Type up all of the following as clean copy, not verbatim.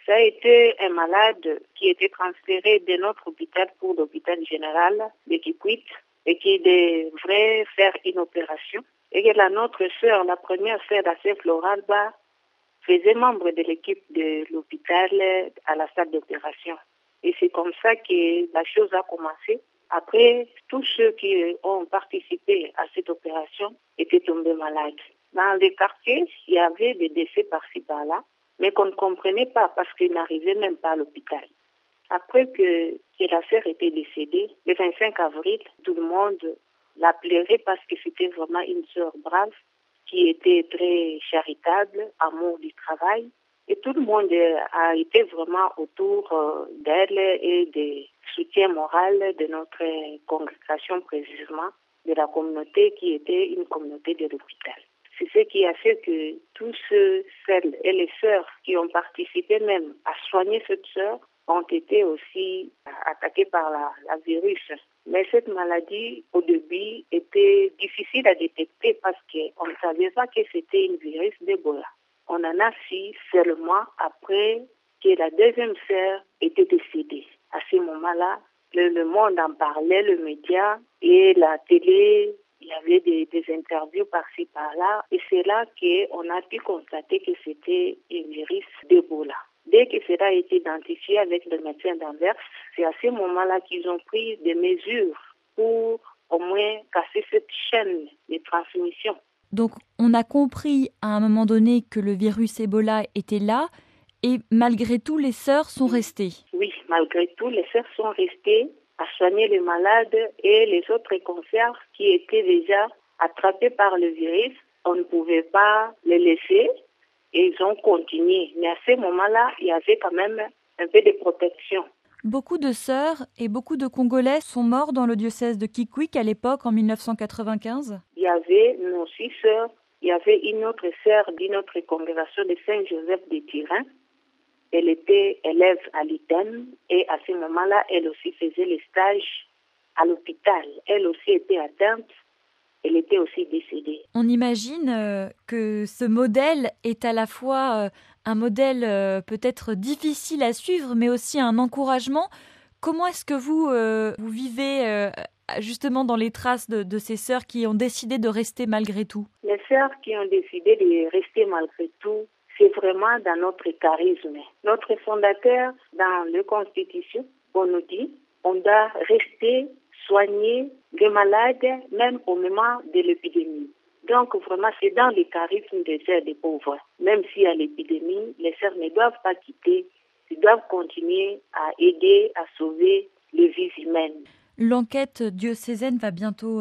Ça a été un malade qui était transféré de notre hôpital pour l'hôpital général de Kikwit et qui devrait faire une opération. Et que notre sœur, la première sœur, la sœur Floralba, faisait membre de l'équipe de l'hôpital à la salle d'opération. Et c'est comme ça que la chose a commencé. Après, tous ceux qui ont participé à cette opération étaient tombés malades. Dans les quartiers, il y avait des décès par-ci par-là, mais qu'on ne comprenait pas parce qu'ils n'arrivaient même pas à l'hôpital. Après que la sœur était décédée, le 25 avril, tout le monde la pleurait parce que c'était vraiment une sœur brave qui était très charitable, amour du travail. Et tout le monde a été vraiment autour d'elle et des soutiens moral de notre congrégation précisément, de la communauté qui était une communauté de l'hôpital. C'est ce qui a fait que tous celles et les sœurs qui ont participé même à soigner cette sœur ont été aussi attaquées par la virus. Mais cette maladie, au début, était difficile à détecter parce qu'on ne savait pas que c'était une virus d'Ebola. On en a su seulement après que la deuxième sœur était décédée. À ce moment-là, le monde en parlait, le média et la télé. Il y avait des interviews par-ci, par-là. Et c'est là qu'on a pu constater que c'était un virus d'Ebola. Dès que cela a été identifié avec le médecin d'Anvers, c'est à ce moment-là qu'ils ont pris des mesures pour au moins casser cette chaîne de transmission. Donc, on a compris à un moment donné que le virus Ebola était là et malgré tout, les sœurs sont restées. Oui, malgré tout, les sœurs sont restées à soigner les malades et les autres conserves qui étaient déjà attrapés par le virus. On ne pouvait pas les laisser et ils ont continué. Mais à ce moment-là, il y avait quand même un peu de protection. Beaucoup de sœurs et beaucoup de Congolais sont morts dans le diocèse de Kikwit à l'époque, en 1995. Il y avait nos 6 sœurs. Il y avait une autre sœur d'une autre congrégation de Saint-Joseph de Turin. Elle était élève à l'ITEM et à ce moment-là, elle aussi faisait les stages à l'hôpital. Elle aussi était atteinte. Elle était aussi décédée. On imagine que ce modèle est à la fois un modèle peut-être difficile à suivre, mais aussi un encouragement. Comment est-ce que vous vivez justement dans les traces de ces sœurs qui ont décidé de rester malgré tout? Les sœurs qui ont décidé de rester malgré tout, c'est vraiment dans notre charisme. Notre fondateur, dans la Constitution, on nous dit on doit rester soigner les malades même au moment de l'épidémie. Donc vraiment, c'est dans le charisme des sœurs des pauvres. Même s'il y a l'épidémie, les sœurs ne doivent pas quitter, ils doivent continuer à aider, à sauver les vies humaines. L'enquête diocésaine va bientôt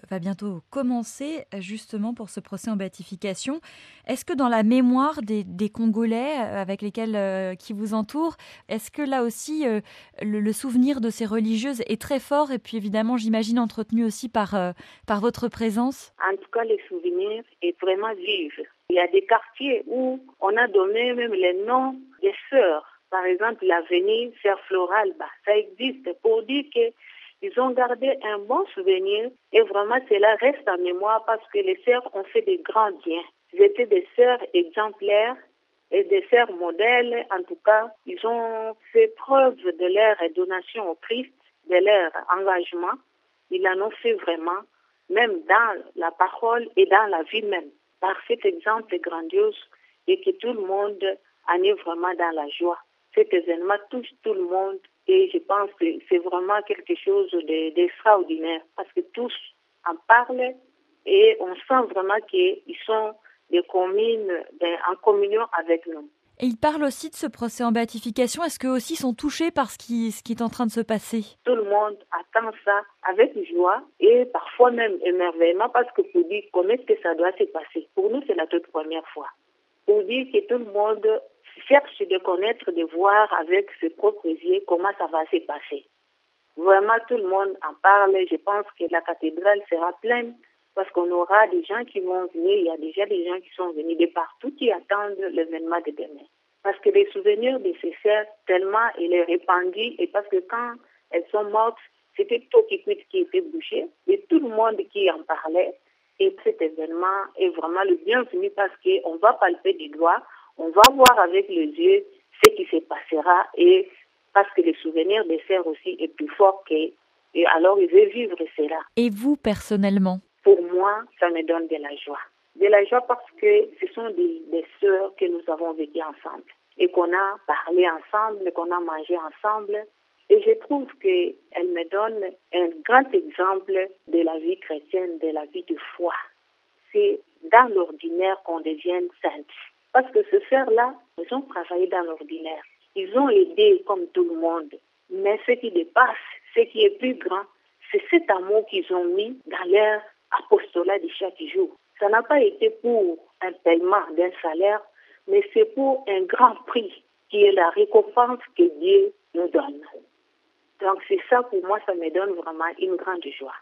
commencer justement pour ce procès en béatification. Est-ce que dans la mémoire des Congolais avec lesquels qui vous entourent, est-ce que là aussi le souvenir de ces religieuses est très fort et puis évidemment j'imagine entretenu aussi par votre présence? En tout cas, le souvenir est vraiment vif. Il y a des quartiers où on a donné même les noms des sœurs. Par exemple, l'avenue Sœur Floralba, ça existe pour dire que ils ont gardé un bon souvenir et vraiment cela reste en mémoire parce que les sœurs ont fait de grands biens. Ils étaient des sœurs exemplaires et des sœurs modèles. En tout cas, ils ont fait preuve de leur donation au Christ, de leur engagement. Ils en ont fait vraiment, même dans la parole et dans la vie même, par cet exemple grandiose et que tout le monde en est vraiment dans la joie. Cet événement touche tout le monde. Et je pense que c'est vraiment quelque chose d'extraordinaire parce que tous en parlent et on sent vraiment qu'ils sont des communes en communion avec nous. Et ils parlent aussi de ce procès en béatification. Est-ce qu'eux aussi sont touchés par ce qui est en train de se passer? Tout le monde attend ça avec joie et parfois même émerveillement parce que pour dire comment est-ce que ça doit se passer. Pour nous, c'est la toute première fois. Pour dire que tout le monde cherche de connaître, de voir avec ses propres yeux comment ça va se passer. Vraiment, tout le monde en parle. Je pense que la cathédrale sera pleine parce qu'on aura des gens qui vont venir. Il y a déjà des gens qui sont venus de partout qui attendent l'événement de demain. Parce que les souvenirs de ces sœurs, tellement il est répandu et parce que quand elles sont mortes, c'était tout qui était bouché et tout le monde qui en parlait. Et cet événement est vraiment le bienvenu parce qu'on va palper du doigt. On va voir avec les yeux ce qui s'est passé. sera, et parce que le souvenir des sœurs aussi est plus fort et alors il veut vivre cela. Et vous, personnellement? Pour moi, ça me donne de la joie. De la joie parce que ce sont des sœurs que nous avons vécues ensemble et qu'on a parlé ensemble, qu'on a mangé ensemble. Et je trouve qu'elles me donnent un grand exemple de la vie chrétienne, de la vie de foi. C'est dans l'ordinaire qu'on devient sainte. Parce que ces sœurs-là, ils ont travaillé dans l'ordinaire. Ils ont aidé comme tout le monde. Mais ce qui dépasse, ce qui est plus grand, c'est cet amour qu'ils ont mis dans leur apostolat de chaque jour. Ça n'a pas été pour un paiement d'un salaire, mais c'est pour un grand prix qui est la récompense que Dieu nous donne. Donc c'est ça, pour moi, ça me donne vraiment une grande joie.